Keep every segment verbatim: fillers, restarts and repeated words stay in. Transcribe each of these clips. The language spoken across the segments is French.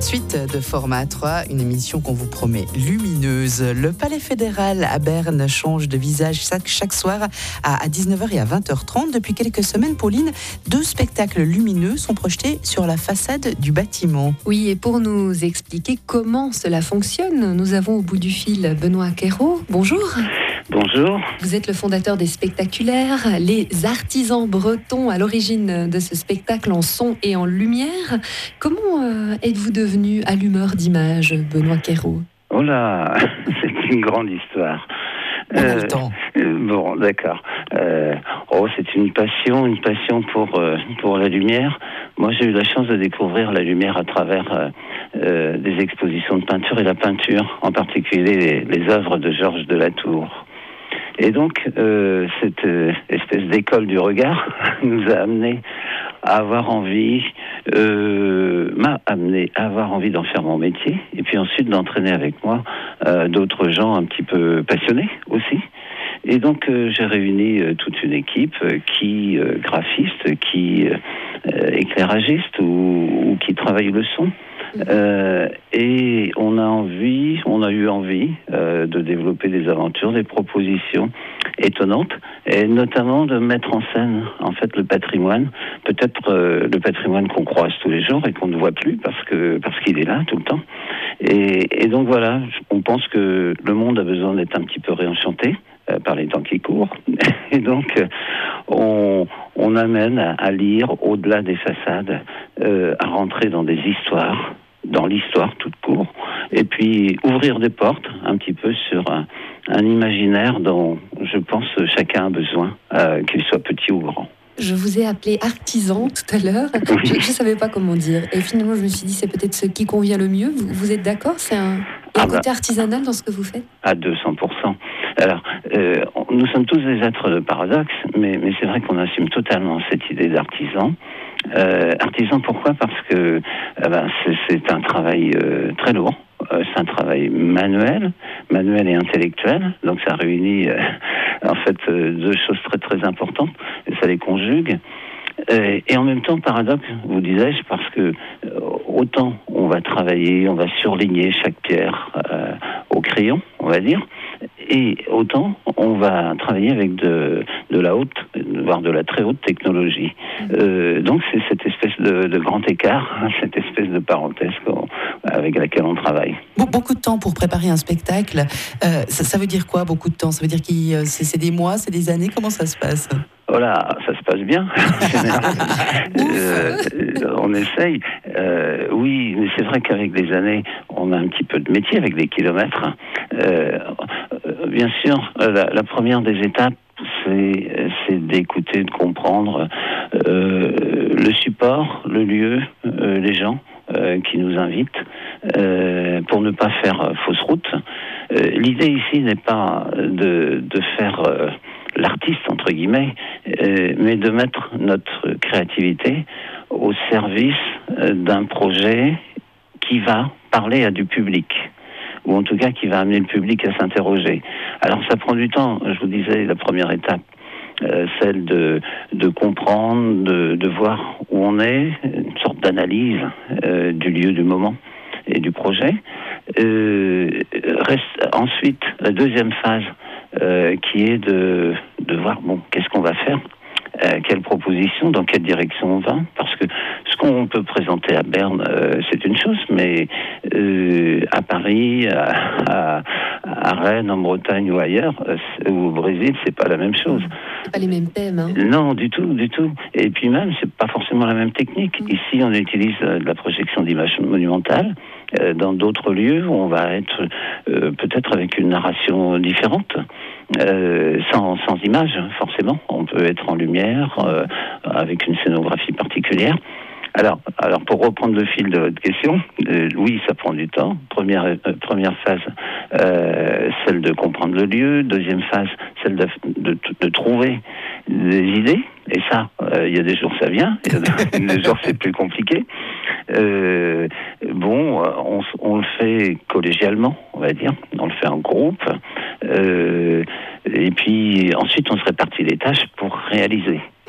Suite de Format trois, une émission qu'on vous promet lumineuse. Le Palais fédéral à Berne change de visage chaque, chaque soir à, à dix-neuf heures et à vingt heures trente. Depuis quelques semaines, Pauline, deux spectacles lumineux sont projetés sur la façade du bâtiment. Oui, et pour nous expliquer comment cela fonctionne, nous avons au bout du fil Benoît Quérault. Bonjour. Bonjour. Vous êtes le fondateur des Spectaculaires, les artisans bretons à l'origine de ce spectacle en son et en lumière. Comment euh, êtes-vous devenu allumeur d'images, Benoît Quérault ? Oh là, c'est une grande histoire. On a le temps. Euh, bon, d'accord. Euh, oh, c'est une passion, une passion pour euh, pour la lumière. Moi, j'ai eu la chance de découvrir la lumière à travers euh, euh, des expositions de peinture et la peinture, en particulier les, les œuvres de Georges de la Tour. Et donc, euh, cette euh, espèce d'école du regard nous a amené à avoir envie, euh, m'a amené à avoir envie d'en faire mon métier, et puis ensuite d'entraîner avec moi euh, d'autres gens un petit peu passionnés aussi. Et donc, euh, j'ai réuni euh, toute une équipe euh, qui, euh, graphiste, qui euh, éclairagiste ou, ou qui travaille le son. Euh, et on a envie, on a eu envie euh, de développer des aventures, des propositions étonnantes, et notamment de mettre en scène en fait le patrimoine, peut-être euh, le patrimoine qu'on croise tous les jours et qu'on ne voit plus parce que parce qu'il est là tout le temps. Et, et donc voilà, on pense que le monde a besoin d'être un petit peu réenchanté euh, par les temps qui courent, et donc euh, on on amène à, à lire au-delà des façades, euh, à rentrer dans des histoires, dans l'histoire toute court, et puis ouvrir des portes un petit peu sur un, un imaginaire dont je pense chacun a besoin, euh, qu'il soit petit ou grand. Je vous ai appelé artisan tout à l'heure. Je ne savais pas comment dire. Et finalement, je me suis dit, c'est peut-être ce qui convient le mieux. Vous, vous êtes d'accord ? C'est un, il y a un Ah bah, côté artisanal dans ce que vous faites ? À deux cents pour cent. Alors, euh, nous sommes tous des êtres de paradoxe, mais, mais c'est vrai qu'on assume totalement cette idée d'artisan. Euh, artisan, pourquoi ? Parce que euh, ben, c'est, c'est un travail euh, très lourd. Euh, c'est un travail manuel, manuel et intellectuel. Donc ça réunit euh, en fait euh, deux choses très très importantes. Et ça les conjugue. Euh, et en même temps, paradoxe, vous disais-je, parce que euh, autant on va travailler, on va surligner chaque pierre euh, au crayon, on va dire, et autant on va travailler avec de, de la haute, voire de la très haute technologie. Euh, donc c'est cette espèce de, de grand écart, hein, cette espèce de parenthèse avec laquelle on travaille. Beaucoup de temps pour préparer un spectacle, euh, ça, ça veut dire quoi, beaucoup de temps ? Ça veut dire que c'est, c'est des mois, c'est des années ? Comment ça se passe ? Voilà, ça se passe bien. euh, on essaye. Euh, oui, mais c'est vrai qu'avec des années, on a un petit peu de métier avec des kilomètres. Euh, bien sûr, la, la première des étapes, c'est, c'est d'écouter, de comprendre euh, le support, le lieu, euh, les gens euh, qui nous invitent, euh, pour ne pas faire euh, fausse route. Euh, l'idée ici n'est pas de, de faire euh, l'artiste, entre guillemets, euh, mais de mettre notre créativité au service euh, d'un projet qui va parler à du public, ou en tout cas qui va amener le public à s'interroger. Alors ça prend du temps, je vous disais, la première étape, euh, celle de, de comprendre, de, de voir où on est, une sorte d'analyse euh, du lieu, du moment et du projet. Euh, reste ensuite la deuxième phase, Euh, qui est de, de voir, bon, qu'est-ce qu'on va faire, euh, quelle proposition, dans quelle direction on va, parce que ce qu'on peut présenter à Berne, euh, c'est une chose, mais euh, à Paris, à, à, à Rennes, en Bretagne ou ailleurs, euh, ou au Brésil, c'est pas la même chose. C'est pas les mêmes thèmes, hein. Non, du tout, du tout. Et puis même, c'est pas forcément la même technique. Mmh. Ici, on utilise euh, de la projection d'images monumentales. Euh, dans d'autres lieux, on va être euh, peut-être avec une narration différente, euh, sans, sans image, forcément. On peut être en lumière, euh, avec une scénographie particulière. Alors, alors pour reprendre le fil de votre question, euh, oui, ça prend du temps. Première, euh, première phase, euh, celle de comprendre le lieu. Deuxième phase, celle de, de, de trouver des idées. Et ça, euh, il y a des jours ça vient, il y a des jours c'est plus compliqué. Euh, bon, on, on le fait collégialement, on va dire. On le fait en groupe. Euh, et puis ensuite, on se répartit les tâches pour réaliser.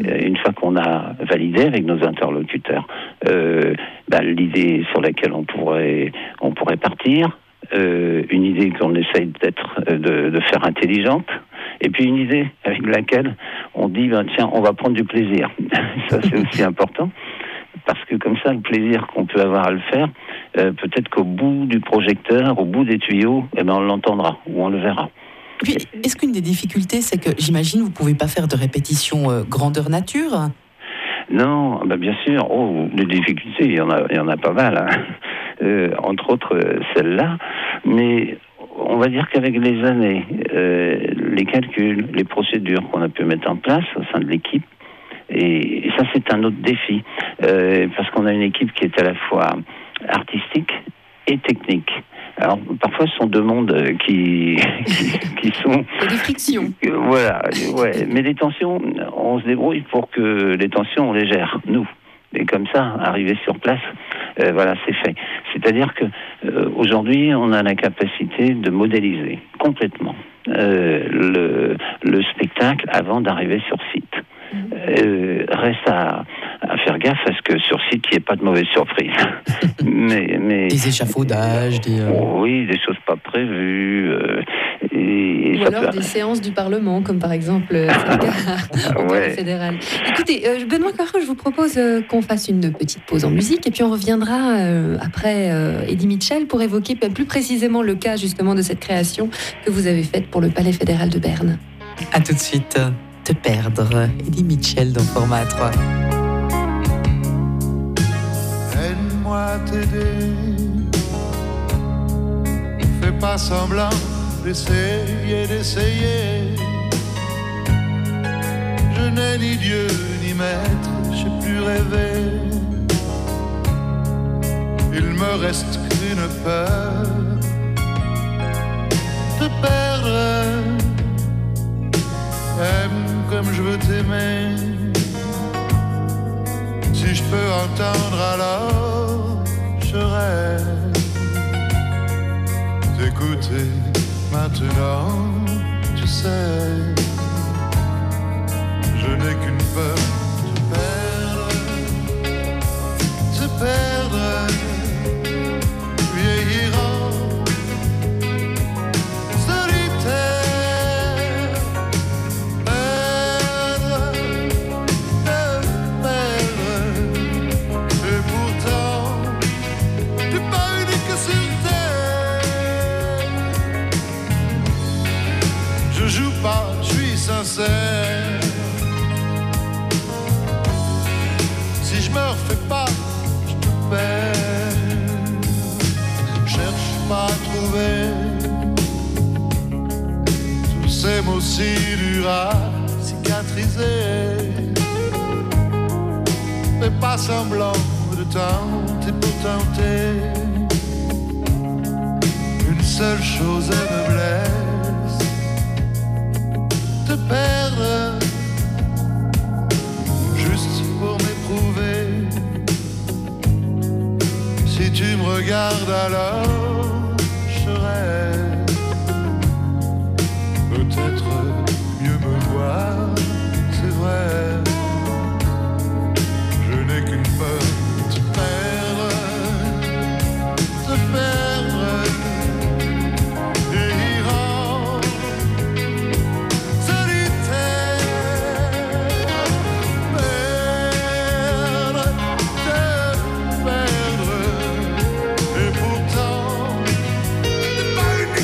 Une fois qu'on a validé avec nos interlocuteurs euh, ben, l'idée sur laquelle on pourrait, on pourrait partir, euh, une idée qu'on essaye d'être, de, de faire intelligente, et puis une idée avec laquelle on dit ben, tiens, on va prendre du plaisir. Ça, c'est aussi important. Parce que comme ça, le plaisir qu'on peut avoir à le faire, euh, peut-être qu'au bout du projecteur, au bout des tuyaux, eh ben, on l'entendra ou on le verra. Et puis, est-ce qu'une des difficultés, c'est que, j'imagine, vous ne pouvez pas faire de répétition euh, grandeur nature ? Non, ben bien sûr. Oh, des difficultés, il y en a, il y en a pas mal. Hein. Euh, entre autres, euh, celle-là. Mais on va dire qu'avec les années, euh, les calculs, les procédures qu'on a pu mettre en place au sein de l'équipe, et, et ça, c'est un autre défi. Euh, parce qu'on a une équipe qui est à la fois artistique et technique. Alors, parfois, ce sont deux mondes qui, qui, qui sont... Il y a des frictions. Voilà, ouais. Mais les tensions, on se débrouille pour que les tensions, on les gère, nous. Et comme ça, arriver sur place, euh, voilà, c'est fait. C'est-à-dire que euh, aujourd'hui, on a la capacité de modéliser complètement euh, le, le spectacle avant d'arriver sur site. Euh, reste à, à faire gaffe à ce que sur site, il n'y ait pas de mauvaises surprises. mais, mais, des échafaudages, des... Euh... Oh, oui, des choses pas prévues. Euh, et, Ou alors peut... des séances du Parlement, comme par exemple c'est le cas au Palais fédéral. Écoutez, euh, Benoît Caro, je vous propose euh, qu'on fasse une petite pause en musique et puis on reviendra euh, après euh, Eddie Mitchell pour évoquer plus précisément le cas justement de cette création que vous avez faite pour le Palais fédéral de Berne. À tout de suite. Te perdre, Eddie Mitchell dans Format A trois. Aide-moi t'aider, fais pas semblant d'essayer, d'essayer. Je n'ai ni Dieu ni maître, je sais plus rêver. Il me reste qu'une peur, te perdre. Aime comme je veux t'aimer. Si je peux entendre alors je rêve. T'écouter maintenant, tu sais. Je n'ai qu'une peur, te perdre, te perdre, vieillir en si je me refais pas, je te perds. Cherche pas à trouver tous ces mots si durs à cicatriser. Fais pas semblant de tenter pour tenter. Une seule chose elle me blesse, te perdre, juste pour m'éprouver. Si tu me regardes alors, je rêve. Peut-être mieux me voir, c'est vrai. Je n'ai qu'une peur, te perdre, te perdre. Et pourtant, t'es pas unique.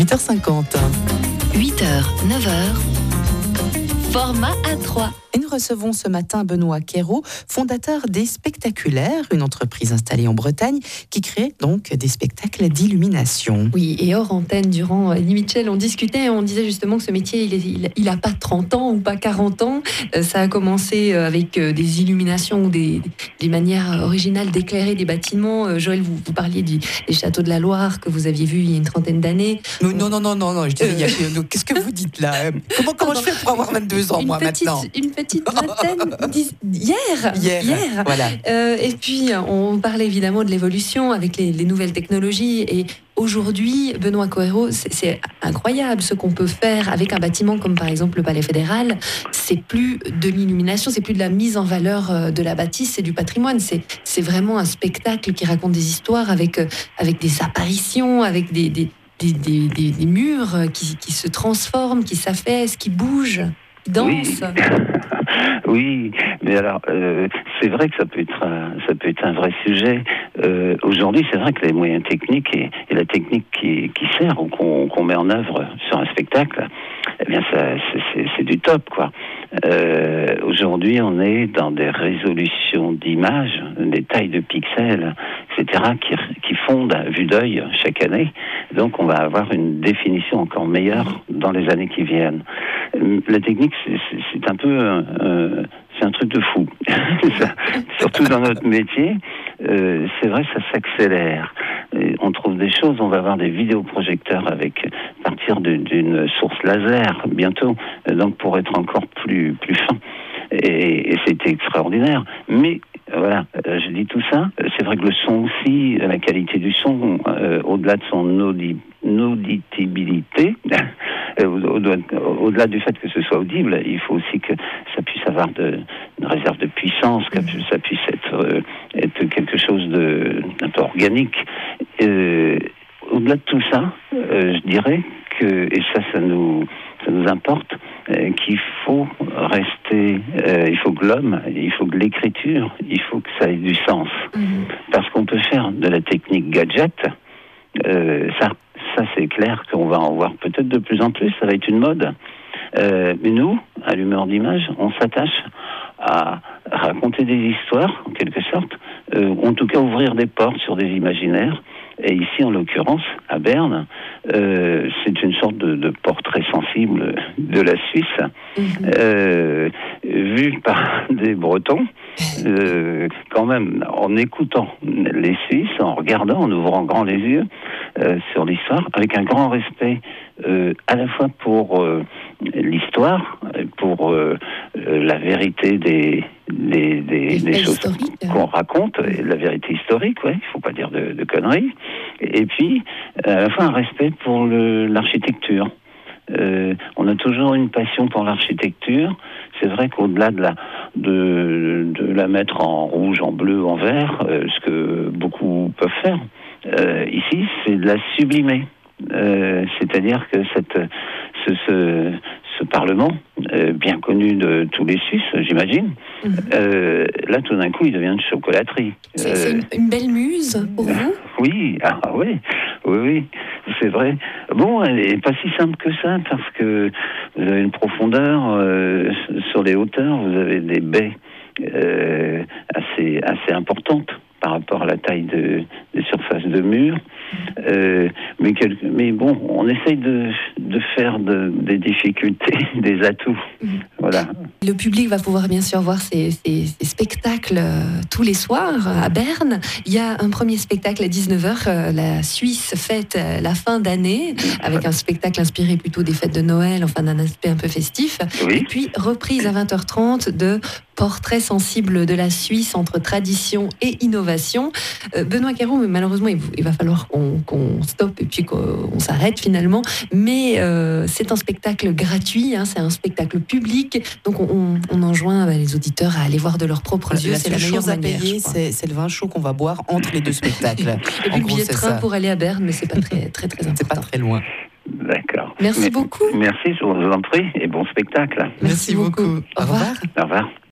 huit heures cinquante. huit heures, neuf heures, format A trois. Et nous recevons ce matin Benoît Quérault, fondateur des Spectaculaires, une entreprise installée en Bretagne qui crée donc des spectacles d'illumination. Oui, et hors antenne, durant Elie Mitchell, on discutait, on disait justement que ce métier, il, est, il, il a pas trente ans ou pas quarante ans. Euh, ça a commencé avec euh, des illuminations ou des, des manières originales d'éclairer des bâtiments. Euh, Joël, vous, vous parliez du, des châteaux de la Loire que vous aviez vus il y a une trentaine d'années. Non, non, non, non, non, non je disais, il y a, qu'est-ce que vous dites là? Comment, comment je fais pour avoir vingt-deux ans, une moi, petite, maintenant? Une petite vingtaine, dix, hier, hier, hier. Voilà. Euh, et puis, on parlait évidemment de l'évolution avec les, les nouvelles technologies. Et aujourd'hui, Benoît Quérault, c'est, c'est incroyable ce qu'on peut faire avec un bâtiment comme par exemple le Palais Fédéral. C'est plus de l'illumination, c'est plus de la mise en valeur de la bâtisse, c'est du patrimoine. C'est, c'est vraiment un spectacle qui raconte des histoires avec, avec des apparitions, avec des, des, des, des, des, des murs qui, qui se transforment, qui s'affaissent, qui bougent. Danse. Oui. Oui, mais alors euh, c'est vrai que ça peut être un, ça peut être un vrai sujet. Euh, aujourd'hui, c'est vrai que les moyens techniques et, et la technique qui, qui sert ou qu'on, qu'on met en œuvre sur un spectacle, eh bien ça, c'est, c'est, c'est du top, quoi. Euh, aujourd'hui, on est dans des résolutions d'images, des tailles de pixels, et cetera, qui, qui fondent à vue d'œil chaque année. Donc, on va avoir une définition encore meilleure dans les années qui viennent. La technique, c'est, c'est, c'est un peu, euh, c'est un truc de fou. Surtout dans notre métier, euh, c'est vrai, ça s'accélère. Et on trouve des choses, on va avoir des vidéoprojecteurs avec à partir de, d'une source laser bientôt, donc pour être encore plus plus fin. Et, et c'était extraordinaire. Mais voilà, euh, je dis tout ça. C'est vrai que le son aussi, la qualité du son, euh, au-delà de son audi- auditibilité, euh, au- au-delà du fait que ce soit audible, il faut aussi que ça puisse avoir de, une réserve de puissance, que ça puisse être, euh, être quelque chose de un peu organique. Euh, au-delà de tout ça, euh, je dirais que, et ça, ça nous, ça nous importe, euh, qu'il faut rester, euh, il faut que l'homme, il faut que l'écriture, il faut que ça ait du sens. Mmh. Parce qu'on peut faire de la technique gadget, euh, ça, ça c'est clair qu'on va en voir peut-être de plus en plus, ça va être une mode. Euh, mais nous, allumeurs d'images, on s'attache à raconter des histoires, en quelque sorte, euh, en tout cas ouvrir des portes sur des imaginaires. Et ici, en l'occurrence, à Berne, euh, c'est une sorte de, de portrait sensible de la Suisse, mmh. euh, vu par des Bretons, euh, quand même, en écoutant les Suisses, en regardant, en ouvrant grand les yeux euh, sur l'histoire, avec un grand respect euh, à la fois pour euh, l'histoire, pour euh, la vérité des... des, des, des choses qu'on raconte, et la vérité historique, ouais, il faut pas dire de, de conneries, et puis à la fois un respect pour le, l'architecture. Euh, on a toujours une passion pour l'architecture. C'est vrai qu'au-delà de la de, de la mettre en rouge, en bleu, en vert, euh, ce que beaucoup peuvent faire, euh, ici, c'est de la sublimer. Euh, c'est-à-dire que cette, ce, ce, ce Parlement, euh, bien connu de tous les Suisses, j'imagine, mmh. euh, là, tout d'un coup, il devient une chocolaterie. C'est, euh, c'est une, une belle muse pour vous ? Oui, ah, oui, oui, oui, c'est vrai. Bon, elle n'est pas si simple que ça, parce que vous avez une profondeur, euh, sur les hauteurs, vous avez des baies euh, assez, assez importantes par rapport à la taille de, des surfaces de murs. Euh, mais, quel, mais bon, on essaye de, de faire de, des difficultés, des atouts. Mmh. Voilà. Le public va pouvoir bien sûr voir ces, ces, ces spectacles euh, tous les soirs à Berne. Il y a un premier spectacle à dix-neuf heures. Euh, la Suisse fête euh, la fin d'année avec un spectacle inspiré plutôt des fêtes de Noël, enfin d'un aspect un peu festif. Oui. Et puis reprise à vingt heures trente de Portrait sensible de la Suisse entre tradition et innovation. Euh, Benoît Quérault, malheureusement, il, il va falloir qu'on, qu'on stoppe et puis qu'on s'arrête finalement. Mais euh, c'est un spectacle gratuit, hein, c'est un spectacle public. Donc on, on, on enjoint bah, les auditeurs à aller voir de leurs propres yeux. La c'est la meilleure chose à manière, payer, c'est, c'est le vin chaud qu'on va boire entre les deux spectacles. Et puis le billet de train pour aller à Berne, mais c'est pas très, très, très important. C'est pas très loin. D'accord. Merci mais, beaucoup. Merci, je vous en prie, et bon spectacle. Merci, Merci beaucoup. beaucoup. Au revoir. Au revoir.